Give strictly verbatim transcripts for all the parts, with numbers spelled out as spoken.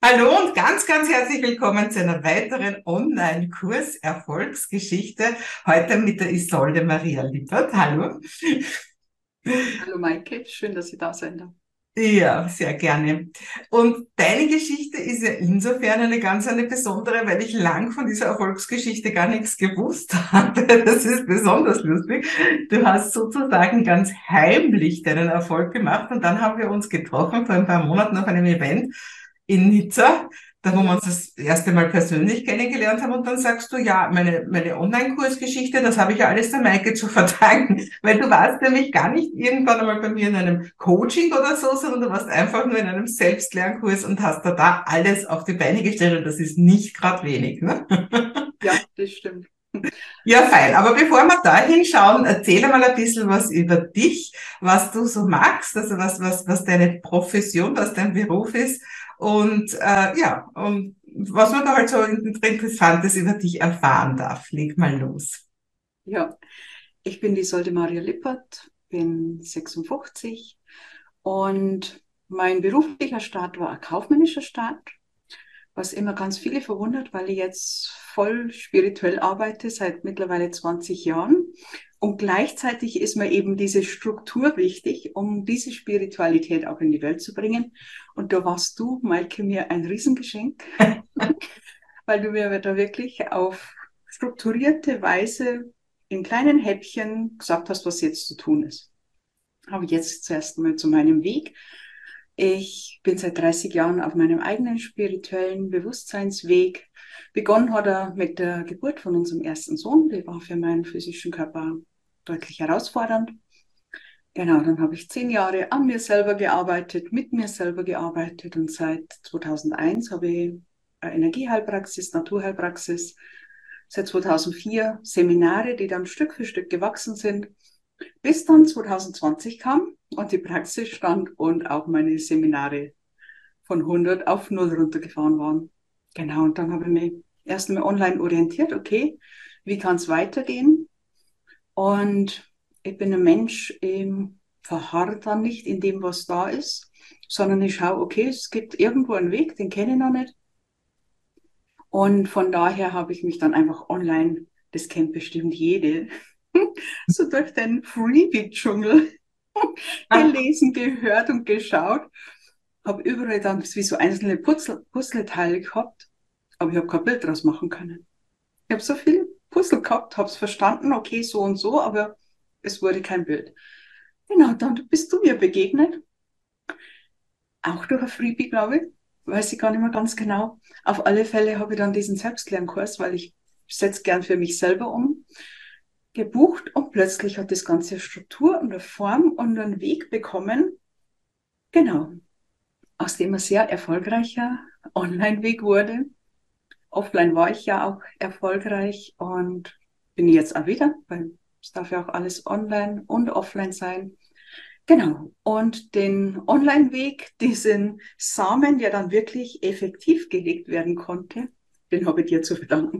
Hallo und ganz, ganz herzlich willkommen zu einer weiteren Online-Kurs-Erfolgsgeschichte. Heute mit der Isolde Maria Lippert. Hallo. Hallo Maike, schön, dass Sie da sein darf. Ja, sehr gerne. Und deine Geschichte ist ja insofern eine ganz eine besondere, weil ich lang von dieser Erfolgsgeschichte gar nichts gewusst habe. Das ist besonders lustig. Du hast sozusagen ganz heimlich deinen Erfolg gemacht und dann haben wir uns getroffen vor ein paar Monaten auf einem Event in Nizza, da wo wir uns das erste Mal persönlich kennengelernt haben und dann sagst du, ja, meine, meine Online-Kursgeschichte, das habe ich ja alles der Maike zu verdanken, weil du warst nämlich gar nicht irgendwann einmal bei mir in einem Coaching oder so, sondern du warst einfach nur in einem Selbstlernkurs und hast da, da alles auf die Beine gestellt und das ist nicht gerade wenig, ne? Ja, das stimmt. Ja, fein. Aber bevor wir da hinschauen, erzähl mal ein bisschen was über dich, was du so magst, also was, was, was deine Profession, was dein Beruf ist und äh, ja, und was man da halt so Interessantes über dich erfahren darf. Leg mal los. Ja, ich bin die Isolde Maria Lippert, bin sechsundfünfzig und mein beruflicher Start war ein kaufmännischer Start, was immer ganz viele verwundert, weil ich jetzt voll spirituell arbeite seit mittlerweile zwanzig Jahren. Und gleichzeitig ist mir eben diese Struktur wichtig, um diese Spiritualität auch in die Welt zu bringen. Und da warst du, Maike, mir ein Riesengeschenk, weil du mir da wirklich auf strukturierte Weise in kleinen Häppchen gesagt hast, was jetzt zu tun ist. Aber jetzt zuerst mal zu meinem Weg. Ich bin seit dreißig Jahren auf meinem eigenen spirituellen Bewusstseinsweg. Begonnen hat er mit der Geburt von unserem ersten Sohn. Die war für meinen physischen Körper deutlich herausfordernd. Genau, dann habe ich zehn Jahre an mir selber gearbeitet, mit mir selber gearbeitet und seit zweitausendeins habe ich eine Energieheilpraxis, Naturheilpraxis, seit zweitausendvier Seminare, die dann Stück für Stück gewachsen sind, bis dann zwanzig zwanzig kam und die Praxis stand und auch meine Seminare von hundert auf null runtergefahren waren. Genau, und dann habe ich mich erst einmal online orientiert, okay, wie kann es weitergehen? Und ich bin ein Mensch, ich verharre dann nicht in dem, was da ist, sondern ich schaue, okay, es gibt irgendwo einen Weg, den kenne ich noch nicht. Und von daher habe ich mich dann einfach online, das kennt bestimmt jede, so durch den Freebie-Dschungel gelesen, gehört und geschaut. Habe überall dann wie so einzelne Puzzle, Puzzleteile gehabt, aber ich habe kein Bild draus machen können. Ich habe so viele Puzzle gehabt, habe es verstanden, okay, so und so, aber es wurde kein Bild. Genau, dann bist du mir begegnet, auch durch ein Freebie, glaube ich, weiß ich gar nicht mehr ganz genau. Auf alle Fälle habe ich dann diesen Selbstlernkurs, weil ich setze gern für mich selber um, gebucht und plötzlich hat das Ganze Struktur und eine Form und einen Weg bekommen. Genau, aus dem ein sehr erfolgreicher Online-Weg wurde. Offline war ich ja auch erfolgreich und bin jetzt auch wieder, weil es darf ja auch alles online und offline sein. Genau. Und den Online-Weg, diesen Samen, der dann wirklich effektiv gelegt werden konnte, den habe ich dir zu verdanken.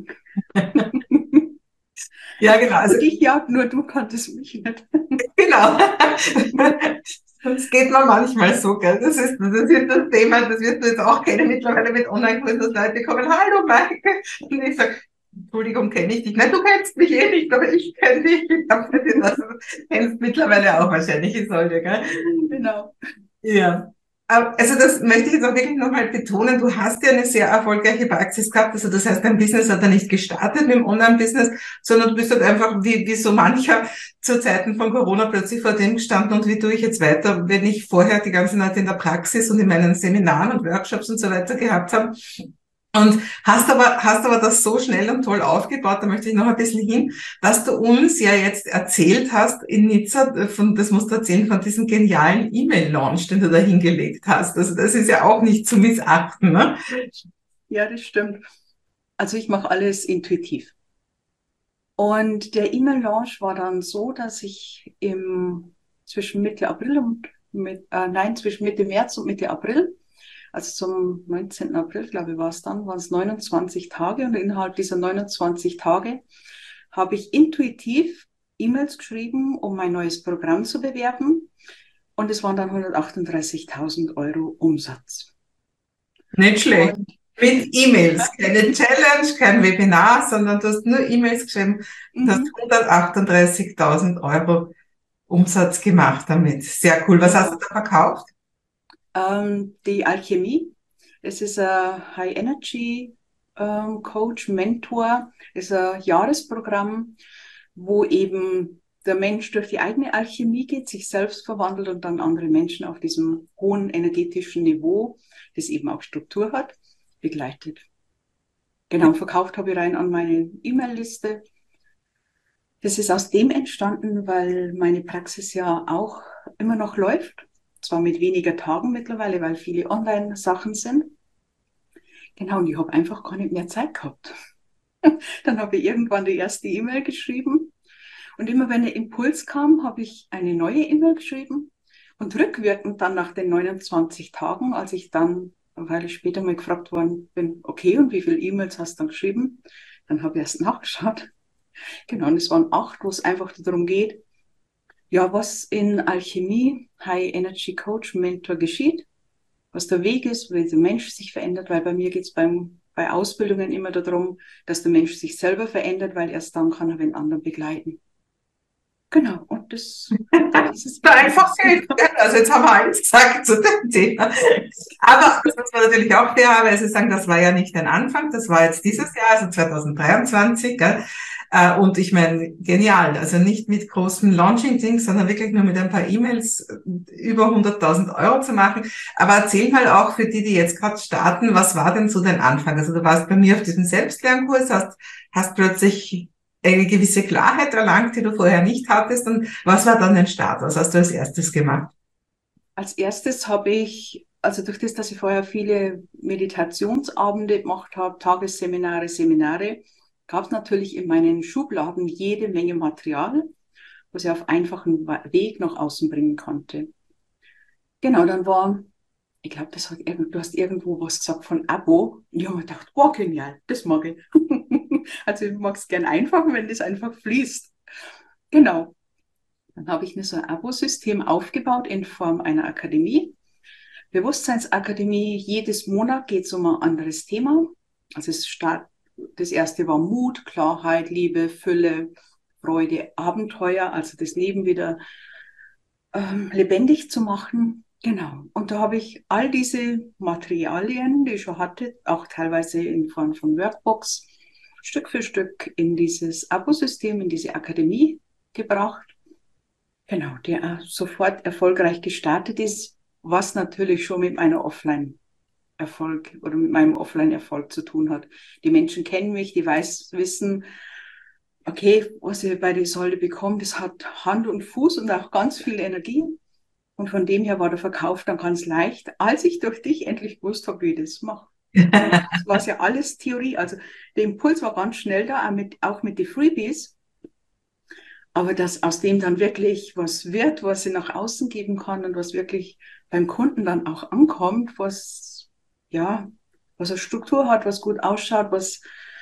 Ja, genau. Ich Also konnte dich ja, nur du konntest mich nicht. genau. Das geht mir manchmal so, gell? Das ist, das ist das Thema, das wirst du jetzt auch kennen mittlerweile mit Online-Kursen, dass Leute kommen, hallo Maike. Und ich sage, Entschuldigung, kenne ich dich? Nein, du kennst mich eh nicht, aber ich kenne dich. Ich glaube, das kennst mittlerweile auch wahrscheinlich, Isolde, gell? Genau. Ja. Aber also das möchte ich jetzt auch wirklich nochmal betonen. Du hast ja eine sehr erfolgreiche Praxis gehabt. Also das heißt, dein Business hat ja nicht gestartet mit dem Online-Business, sondern du bist halt einfach wie, wie so mancher zu Zeiten von Corona plötzlich vor dem gestanden und wie tue ich jetzt weiter, wenn ich vorher die ganze Zeit in der Praxis und in meinen Seminaren und Workshops und so weiter gehabt habe. Und hast aber, hast aber das so schnell und toll aufgebaut, da möchte ich noch ein bisschen hin, dass du uns ja jetzt erzählt hast in Nizza, von, das musst du erzählen, von diesem genialen E-Mail-Launch, den du da hingelegt hast. Also das ist ja auch nicht zu missachten, ne? Ja, das stimmt. Also ich mache alles intuitiv. Und der E-Mail-Launch war dann so, dass ich im, zwischen Mitte April und mit, äh, nein, zwischen Mitte März und Mitte April, also zum neunzehnten April, glaube ich, war es dann, waren es neunundzwanzig Tage und innerhalb dieser neunundzwanzig Tage habe ich intuitiv E-Mails geschrieben, um mein neues Programm zu bewerben. Und es waren dann hundertachtunddreißigtausend Euro Umsatz. Nicht schlecht. Und Mit E-Mails, keine Challenge, kein Webinar, sondern du hast nur E-Mails geschrieben und hast mhm, hundertachtunddreißigtausend Euro Umsatz gemacht damit. Sehr cool. Was hast du genau. da verkauft? Ähm, die Alchemie, es ist ein High Energy ähm, Coach, Mentor, ist ein Jahresprogramm, wo eben der Mensch durch die eigene Alchemie geht, sich selbst verwandelt und dann andere Menschen auf diesem hohen energetischen Niveau, das eben auch Struktur hat, begleitet. Genau, verkauft habe ich rein an meine E-Mail-Liste. Das ist aus dem entstanden, weil meine Praxis ja auch immer noch läuft. Zwar mit weniger Tagen mittlerweile, weil viele Online-Sachen sind. Genau, und ich habe einfach gar nicht mehr Zeit gehabt. Dann habe ich irgendwann die erste E-Mail geschrieben. Und immer wenn ein Impuls kam, habe ich eine neue E-Mail geschrieben. Und rückwirkend dann nach den neunundzwanzig Tagen, als ich dann, weil ich später mal gefragt worden bin, okay, und wie viele E-Mails hast du dann geschrieben? Dann habe ich erst nachgeschaut. Genau, und es waren acht, wo es einfach darum geht, ja, was in Alchemie, High Energy Coach, Mentor geschieht, was der Weg ist, wie der Mensch sich verändert, weil bei mir geht es beim bei Ausbildungen immer darum, dass der Mensch sich selber verändert, weil erst dann kann er den anderen begleiten. Genau, und das, da ist es So eben einfach dazu geht. gekommen. Also jetzt haben wir alles gesagt zu dem Thema. Aber das muss man natürlich auch fairerweise sagen, das war ja nicht ein Anfang, das war jetzt dieses Jahr, also zweitausenddreiundzwanzig. Gell? Äh, Und ich meine, genial. Also nicht mit großen Launching-Dings, sondern wirklich nur mit ein paar E-Mails über hunderttausend Euro zu machen. Aber erzähl mal auch für die, die jetzt gerade starten, was war denn so dein Anfang? Also du warst bei mir auf diesem Selbstlernkurs, hast, hast plötzlich eine gewisse Klarheit erlangt, die du vorher nicht hattest. Und was war dann dein Start? Was hast du als erstes gemacht? Als erstes habe ich, also durch das, dass ich vorher viele Meditationsabende gemacht habe, Tagesseminare, Seminare, gab es natürlich in meinen Schubladen jede Menge Material, was ich auf einfachen Weg nach außen bringen konnte. Genau, dann war, ich glaube, das hat irgend, du hast irgendwo was gesagt von Abo. Und ich habe mir gedacht, wow, genial, das mag ich. Also ich mag es gern einfach, wenn das einfach fließt. Genau. Dann habe ich mir so ein Abo-System aufgebaut in Form einer Akademie. Bewusstseinsakademie, jedes Monat geht es um ein anderes Thema. Also es start, das erste war Mut, Klarheit, Liebe, Fülle, Freude, Abenteuer, also das Leben wieder ähm, lebendig zu machen. Genau. Und da habe ich all diese Materialien, die ich schon hatte, auch teilweise in Form von Workbooks, Stück für Stück in dieses Abo-System, in diese Akademie gebracht. Genau, der sofort erfolgreich gestartet ist, was natürlich schon mit meiner Offline-Erfolg oder mit meinem Offline-Erfolg zu tun hat. Die Menschen kennen mich, die weiß, wissen, okay, was ich bei der Isolde bekomme, das hat Hand und Fuß und auch ganz viel Energie. Und von dem her war der Verkauf dann ganz leicht, als ich durch dich endlich gewusst habe, wie ich das mache. Vorher war es ja alles Theorie. Also der Impuls war ganz schnell da, auch mit, auch mit den Freebies. Aber dass aus dem dann wirklich was wird, was ich nach außen geben kann und was wirklich beim Kunden dann auch ankommt, was, ja, was eine Struktur hat, was gut ausschaut, was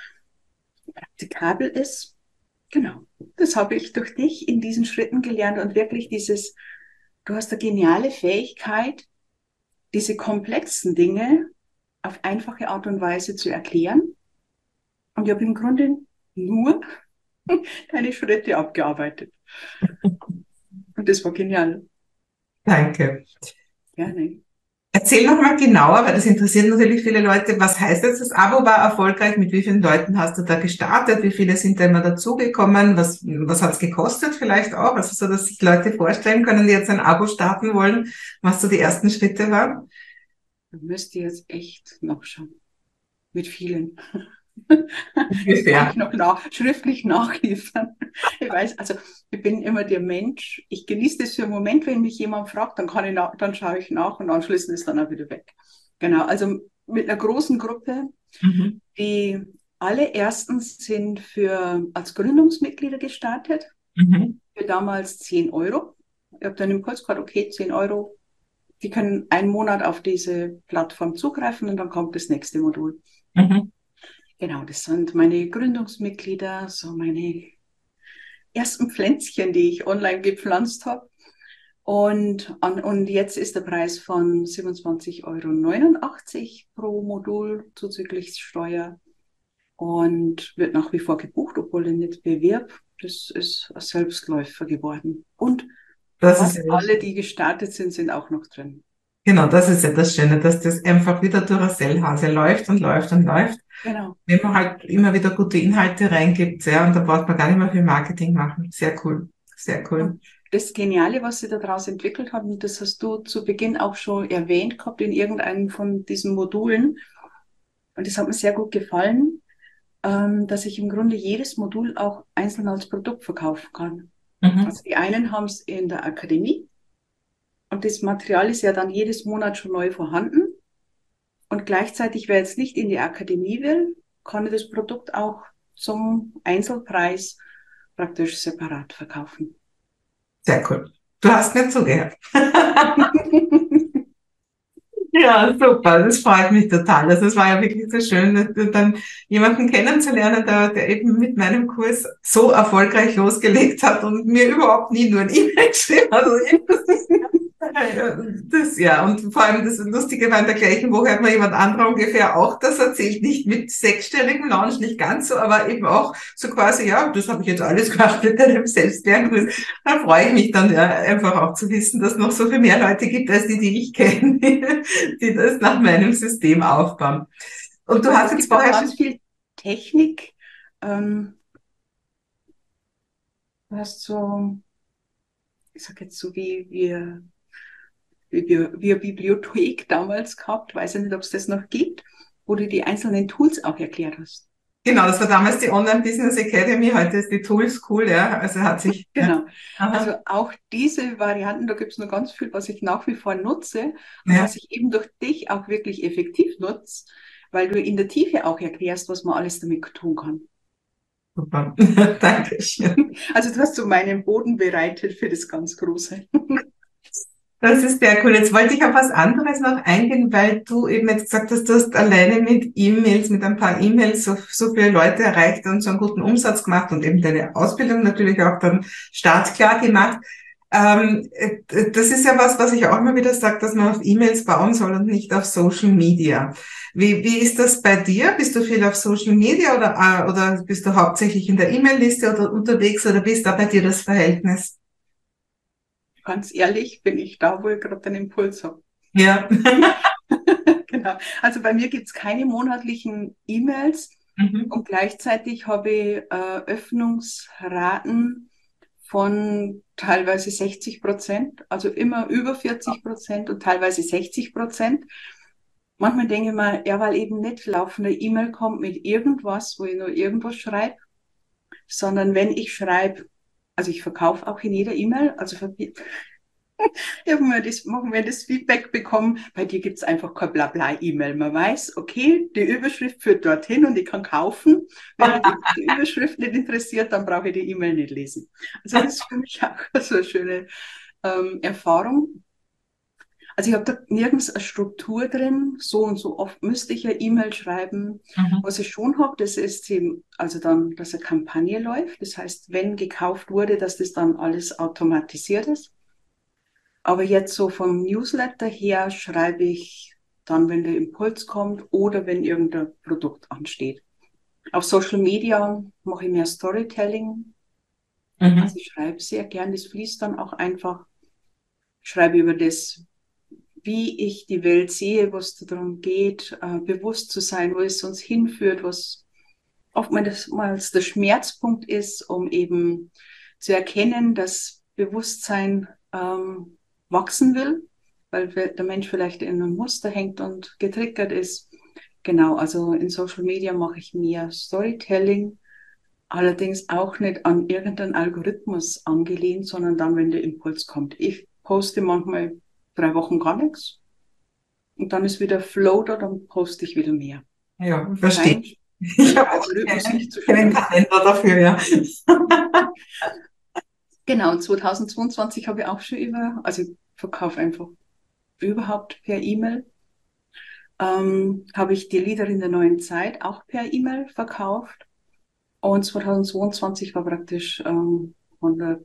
praktikabel ist. Genau. Das habe ich durch dich in diesen Schritten gelernt und wirklich dieses, du hast eine geniale Fähigkeit, diese komplexen Dinge auf einfache Art und Weise zu erklären. Und ich habe im Grunde nur deine Schritte abgearbeitet. Und das war genial. Danke. Gerne. Erzähl noch mal genauer, weil das interessiert natürlich viele Leute. Was heißt jetzt, das Abo war erfolgreich? Mit wie vielen Leuten hast du da gestartet? Wie viele sind da immer dazugekommen? Was, was hat's gekostet vielleicht auch? Also so, dass sich Leute vorstellen können, die jetzt ein Abo starten wollen, was so die ersten Schritte waren? Du müsst jetzt echt nachschauen. Mit vielen. Das kann Ungefähr. ich noch nach, schriftlich nachliefern. Ich weiß, also ich bin immer der Mensch. Ich genieße das für einen Moment, wenn mich jemand fragt, dann kann ich nach, dann schaue ich nach und anschließend ist dann auch wieder weg. Genau, also mit einer großen Gruppe. Mhm. Die alle erstens sind für, als Gründungsmitglieder gestartet, Mhm. für damals zehn Euro. Ich habe dann im Kurs gesagt, okay, zehn Euro. Die können einen Monat auf diese Plattform zugreifen und dann kommt das nächste Modul. Mhm. Genau, das sind meine Gründungsmitglieder, so meine ersten Pflänzchen, die ich online gepflanzt habe. Und, an, und jetzt ist der Preis von siebenundzwanzig Euro neunundachtzig pro Modul zuzüglich Steuer und wird nach wie vor gebucht, obwohl ich nicht bewerb. Das ist ein Selbstläufer geworden. Und Das ist fast ja, alle, die gestartet sind, sind auch noch drin. genau, das ist ja das Schöne, dass das einfach wieder durch eine Sellhase läuft und läuft und läuft. Genau. Wenn man halt immer wieder gute Inhalte reingibt, ja, und da braucht man gar nicht mehr viel Marketing machen. Sehr cool, sehr cool. Und das Geniale, was sie daraus entwickelt haben, und das hast du zu Beginn auch schon erwähnt gehabt in irgendeinem von diesen Modulen, und das hat mir sehr gut gefallen, ähm, dass ich im Grunde jedes Modul auch einzeln als Produkt verkaufen kann. Mhm. Also die einen haben es in der Akademie und das Material ist ja dann jedes Monat schon neu vorhanden. Und gleichzeitig, wer jetzt nicht in die Akademie will, kann das Produkt auch zum Einzelpreis praktisch separat verkaufen. Sehr cool. Du hast mir zugehört. Ja, super, das freut mich total. Also es war ja wirklich so schön, dann jemanden kennenzulernen, der, der eben mit meinem Kurs so erfolgreich losgelegt hat und mir überhaupt nie nur ein E-Mail geschrieben hat. Also das, ja, und vor allem das Lustige war, in der gleichen Woche hat mir jemand anderer ungefähr auch das erzählt, nicht mit sechsstelligem Launch, nicht ganz so, aber eben auch so quasi, ja, das habe ich jetzt alles gemacht mit einem Selbstlernkurs. Da freue ich mich dann ja einfach auch zu wissen, dass es noch so viel mehr Leute gibt, als die, die ich kenne, die das nach meinem System aufbauen. Und du Und hast es jetzt gibt auch vorher ganz schon, viel Technik. Ähm, du hast so, ich sag jetzt so wie wir, wie wir, wir Bibliothek damals gehabt, weiß ich nicht, ob es das noch gibt, wo du die einzelnen Tools auch erklärt hast. genau, das war damals die Online Business Academy, heute ist die Tools cool, ja, also hat sich, ja. Genau. Also Aha, auch diese Varianten, da gibt es noch ganz viel, was ich nach wie vor nutze und ja, was ich eben durch dich auch wirklich effektiv nutze, weil du in der Tiefe auch erklärst, was man alles damit tun kann. super, Dankeschön. Also du hast so meinen Boden bereitet für das ganz Große. Das ist sehr cool. Jetzt wollte ich auf was anderes noch eingehen, weil du eben jetzt gesagt hast, du hast alleine mit E-Mails, mit ein paar E-Mails so, so viele Leute erreicht und so einen guten Umsatz gemacht und eben deine Ausbildung natürlich auch dann startklar gemacht. Ähm, äh, das ist ja was, was ich auch immer wieder sage, dass man auf E-Mails bauen soll und nicht auf Social Media. Wie, wie ist das bei dir? Bist du viel auf Social Media oder, äh, oder bist du hauptsächlich in der E-Mail-Liste oder unterwegs oder wie ist da bei dir das Verhältnis? Ganz ehrlich bin ich da, wo ich gerade den Impuls habe. Ja. Genau. Also bei mir gibt es keine monatlichen E-Mails Mhm. und gleichzeitig habe ich äh, Öffnungsraten von teilweise sechzig Prozent, also immer über vierzig Prozent und teilweise sechzig Prozent. Manchmal denke ich mir, ja, weil eben nicht laufende E-Mail kommt mit irgendwas, wo ich nur irgendwas schreibe, sondern wenn ich schreibe, also ich verkaufe auch in jeder E-Mail, also Irgendwann wir das, machen wir das Feedback bekommen, bei dir gibt es einfach kein Blabla-E-Mail. Man weiß, okay, die Überschrift führt dorthin und ich kann kaufen. Wenn mich die, die Überschrift nicht interessiert, dann brauche ich die E-Mail nicht lesen. Also das ist für mich auch so eine schöne ähm, Erfahrung. Also ich habe da nirgends eine Struktur drin, so und so oft müsste ich ja E-Mail schreiben. Mhm. Was ich schon habe, das ist eben, also dann, dass eine Kampagne läuft. Das heißt, wenn gekauft wurde, dass das dann alles automatisiert ist. Aber jetzt so vom Newsletter her schreibe ich dann, wenn der Impuls kommt oder wenn irgendein Produkt ansteht. Auf Social Media mache ich mehr Storytelling. Mhm. Also ich schreibe sehr gern, das fließt dann auch einfach. Ich schreibe über das, wie ich die Welt sehe, was darum geht, äh, bewusst zu sein, wo es uns hinführt, was oftmals der Schmerzpunkt ist, um eben zu erkennen, dass Bewusstsein ähm, wachsen will, weil der Mensch vielleicht in einem Muster hängt und getriggert ist. Genau, also in Social Media mache ich mehr Storytelling, allerdings auch nicht an irgendeinen Algorithmus angelehnt, sondern dann, wenn der Impuls kommt. Ich poste manchmal drei Wochen gar nichts und dann ist wieder Flow da, dann poste ich wieder mehr. Ja, verstehe. Scheint Ich dem habe auch Algorithmus keinen, nicht zu keinen stören. Kalender dafür, ja. Genau, und zweitausendzweiundzwanzig habe ich auch schon über, also ich verkaufe einfach überhaupt per E-Mail, ähm, habe ich die Liederin der neuen Zeit auch per E-Mail verkauft. Und zweitausendzweiundzwanzig war praktisch ähm, hundert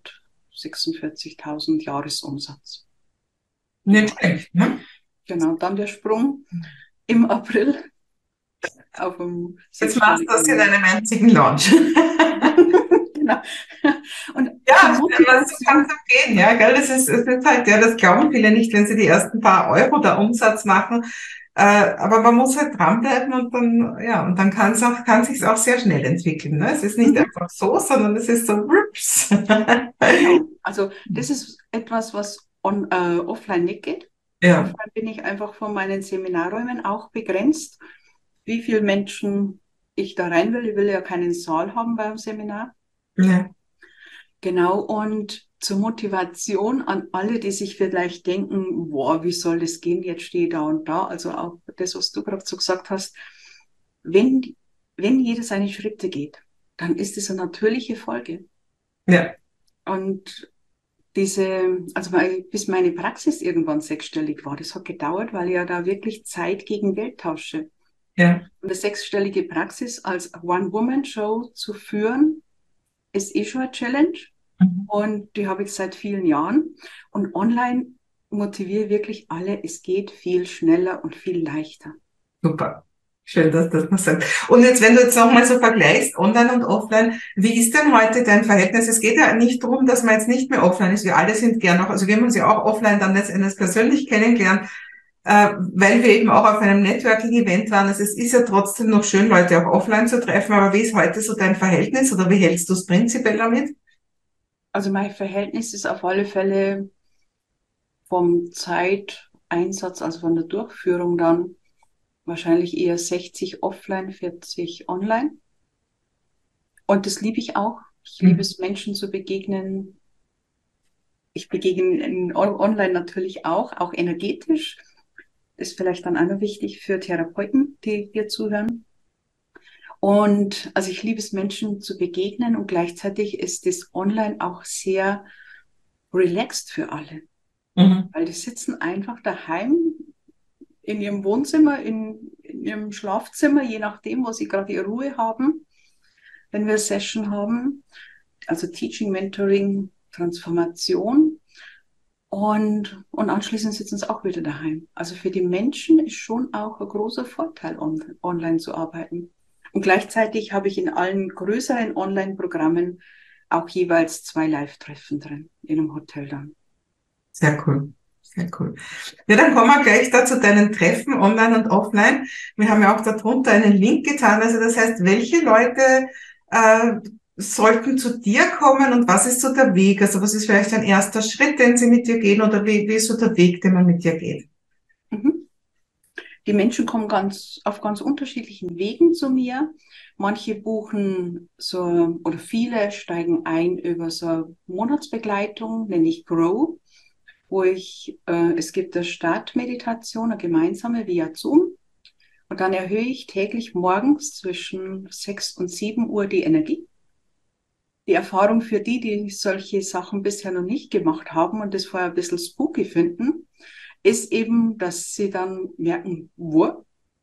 sechsundvierzigtausend Jahresumsatz. Nicht schlecht, ne? Genau, dann der Sprung im April auf dem Jetzt machst du das in sechsstelligen. einem einzigen Launch. Genau. Und Ja, die aber so kann es Motivation, auch gehen, ja, gell? Das ist, es ist halt, ja, das glauben viele nicht, wenn sie die ersten paar Euro da Umsatz machen. Äh, aber man muss halt dranbleiben und dann, ja, und dann kann es auch, kann sich's auch sehr schnell entwickeln, ne? Es ist nicht mhm, einfach so, sondern es ist so, ups. genau. Also das ist etwas, was on, äh, offline nicht geht. Ja, Offline bin ich einfach von meinen Seminarräumen auch begrenzt, wie viele Menschen ich da rein will. Ich will ja keinen Saal haben beim Seminar. ja, Genau, und zur Motivation an alle, die sich vielleicht denken, boah, wie soll das gehen, jetzt stehe ich da und da. Also auch das, was du gerade so gesagt hast, wenn, wenn jeder seine Schritte geht, dann ist es eine natürliche Folge. ja, Und diese, also weil, bis meine Praxis irgendwann sechsstellig war, das hat gedauert, weil ich ja da wirklich Zeit gegen Geld tausche. ja. Und eine sechsstellige Praxis als One-Woman-Show zu führen, ist eh schon eine Challenge. Mhm. Und die habe ich seit vielen Jahren. Und online motiviere ich wirklich alle, es geht viel schneller und viel leichter. Super. Schön, dass du das noch sagst. Und jetzt, wenn du jetzt nochmal so vergleichst, online und offline, wie ist denn heute dein Verhältnis? Es geht ja nicht darum, dass man jetzt nicht mehr offline ist. Wir alle sind gern noch, also wir haben uns ja auch offline dann letztendlich persönlich kennengelernt, äh, weil wir eben auch auf einem Networking-Event waren. Also es ist ja trotzdem noch schön, Leute auch offline zu treffen. Aber wie ist heute so dein Verhältnis oder wie hältst du es prinzipiell damit? Also mein Verhältnis ist auf alle Fälle vom Zeiteinsatz, also von der Durchführung dann wahrscheinlich eher sechzig offline, vierzig online. Und das liebe ich auch. Ich liebe Mhm. es, Menschen zu begegnen. Ich begegne in, online natürlich auch, auch energetisch. Ist vielleicht dann auch noch wichtig für Therapeuten, die hier zuhören. Und also ich liebe es, Menschen zu begegnen und gleichzeitig ist das online auch sehr relaxed für alle, Mhm. weil die sitzen einfach daheim in ihrem Wohnzimmer, in, in ihrem Schlafzimmer, je nachdem, wo sie gerade ihre Ruhe haben, wenn wir Session haben, also Teaching, Mentoring, Transformation und, und anschließend sitzen sie auch wieder daheim. Also für die Menschen ist schon auch ein großer Vorteil, on, online zu arbeiten. Und gleichzeitig habe ich in allen größeren Online-Programmen auch jeweils zwei Live-Treffen drin, in einem Hotel dann. Sehr cool. Sehr cool. Ja, dann kommen wir gleich da zu deinen Treffen, online und offline. Wir haben ja auch darunter einen Link getan. Also das heißt, welche Leute äh, sollten zu dir kommen und was ist so der Weg? Also was ist vielleicht ein erster Schritt, den sie mit dir gehen oder wie, wie ist so der Weg, den man mit dir geht? Mhm. Die Menschen kommen ganz, auf ganz unterschiedlichen Wegen zu mir. Manche buchen so, oder viele steigen ein über so eine Monatsbegleitung, nenne ich Grow, wo ich, äh, es gibt eine Startmeditation, eine gemeinsame via Zoom. Und dann erhöhe ich täglich morgens zwischen sechs und sieben Uhr die Energie. Die Erfahrung für die, die solche Sachen bisher noch nicht gemacht haben und das vorher ein bisschen spooky finden, ist eben, dass sie dann merken, wow,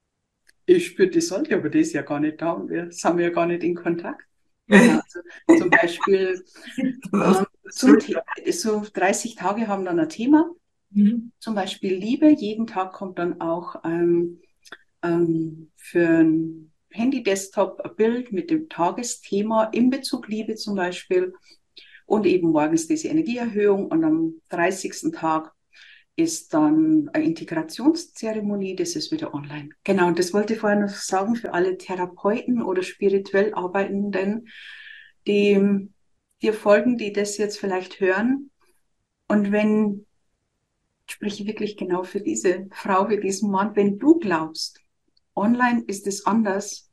ich spüre die Sonne, aber die ist ja gar nicht da und wir sind ja gar nicht in Kontakt. Genau, also zum Beispiel ähm, zum The so dreißig Tage haben dann ein Thema, Mhm. zum Beispiel Liebe. Jeden Tag kommt dann auch ähm, ähm, für ein Handy-Desktop ein Bild mit dem Tagesthema in Bezug Liebe zum Beispiel und eben morgens diese Energieerhöhung und am dreißigsten Tag ist dann eine Integrationszeremonie, das ist wieder online. Genau, und das wollte ich vorher noch sagen für alle Therapeuten oder spirituell Arbeitenden, die dir folgen, die das jetzt vielleicht hören. Und wenn, ich spreche wirklich genau für diese Frau, für diesen Mann, wenn du glaubst, online ist es anders,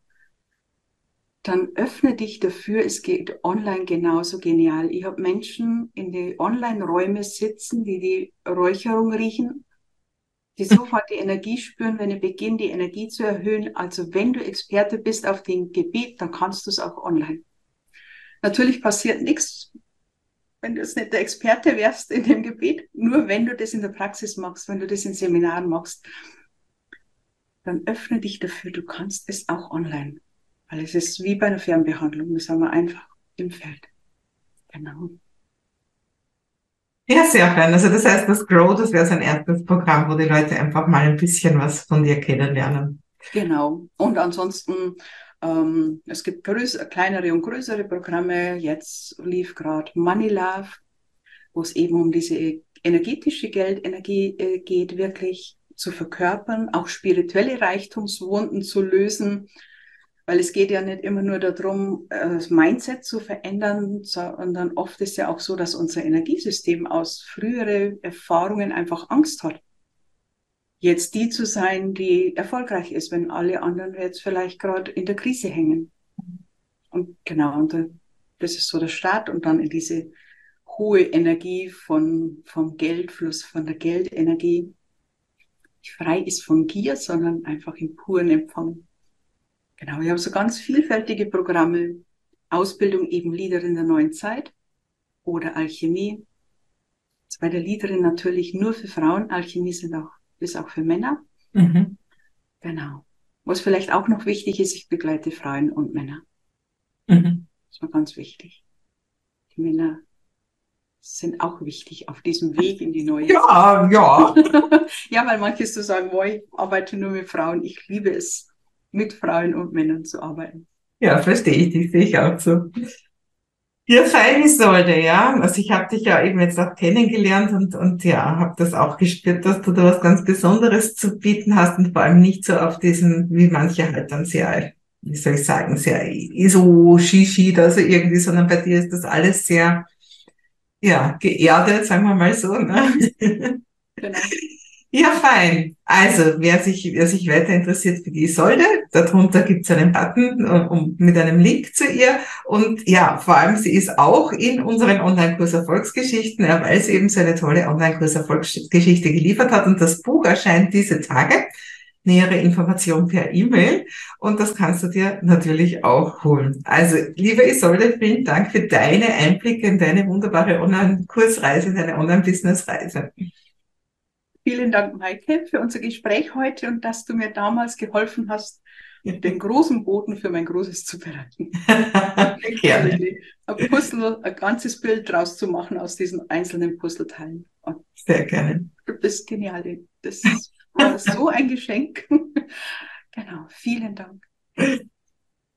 dann öffne dich dafür, es geht online genauso genial. Ich habe Menschen in die Online-Räume sitzen, die die Räucherung riechen, die sofort die Energie spüren, wenn ich beginne, die Energie zu erhöhen. Also wenn du Experte bist auf dem Gebiet, dann kannst du es auch online. Natürlich passiert nichts, wenn du jetzt nicht der Experte wärst in dem Gebiet. Nur wenn du das in der Praxis machst, wenn du das in Seminaren machst, dann öffne dich dafür. Du kannst es auch online. Weil es ist wie bei einer Fernbehandlung. Das haben wir einfach im Feld. Genau. Ja, sehr fein. Also das heißt, das Grow, das wäre so ein erstes Programm, wo die Leute einfach mal ein bisschen was von dir kennenlernen. Genau. Und ansonsten, ähm, es gibt größere, kleinere und größere Programme. Jetzt lief gerade Money Love, wo es eben um diese energetische Geldenergie äh, geht, wirklich zu verkörpern, auch spirituelle Reichtumswunden zu lösen, weil es geht ja nicht immer nur darum, äh, das Mindset zu verändern, sondern oft ist ja auch so, dass unser Energiesystem aus früheren Erfahrungen einfach Angst hat, jetzt die zu sein, die erfolgreich ist, wenn alle anderen jetzt vielleicht gerade in der Krise hängen. Und genau, und das ist so der Start und dann in diese hohe Energie von, vom Geldfluss, von der Geldenergie, die frei ist von Gier, sondern einfach im puren Empfang. Genau, wir haben so ganz vielfältige Programme, Ausbildung eben Leaderin der neuen Zeit oder Alchemie. Bei der Leaderin natürlich nur für Frauen, Alchemie sind auch, ist auch für Männer. Mhm. Genau. Was vielleicht auch noch wichtig ist, ich begleite Frauen und Männer. Mhm. Das war ganz wichtig. Die Männer sind auch wichtig auf diesem Weg in die neue Zeit. Ja, ja. Ja, weil manche so sagen, boah, ich arbeite nur mit Frauen. Ich liebe es, mit Frauen und Männern zu arbeiten. Ja, verstehe ich dich, sehe ich auch so. Ja, fein ist sollte, ja. Also ich habe dich ja eben jetzt auch kennengelernt und, und ja, habe das auch gespürt, dass du da was ganz Besonderes zu bieten hast und vor allem nicht so auf diesen, wie manche halt dann sehr, wie soll ich sagen, sehr so Shishi, also irgendwie, sondern bei dir ist das alles sehr, ja, geerdet, sagen wir mal so, ne? Mhm, genau. Ja, fein. Also, wer sich, wer sich weiter interessiert für die Isolde, darunter gibt's einen Button äh, um, mit einem Link zu ihr. Und ja, vor allem, sie ist auch in unseren Online-Kurs Erfolgsgeschichten, ja, weil sie eben so eine tolle Online-Kurs Erfolgsgeschichte geliefert hat. Und das Buch erscheint diese Tage. Nähere Information per E-Mail. Und das kannst du dir natürlich auch holen. Also, liebe Isolde, vielen Dank für deine Einblicke in deine wunderbare Online-Kursreise, deine Online-Business-Reise. Vielen Dank, Maike, für unser Gespräch heute und dass du mir damals geholfen hast, den großen Boden für mein Großes zu bereiten. Also Gerne. wirklich ein Puzzle, ein ganzes Bild draus zu machen aus diesen einzelnen Puzzleteilen. Und Sehr gerne. das ist genial. Das war so ein Geschenk. Genau, vielen Dank.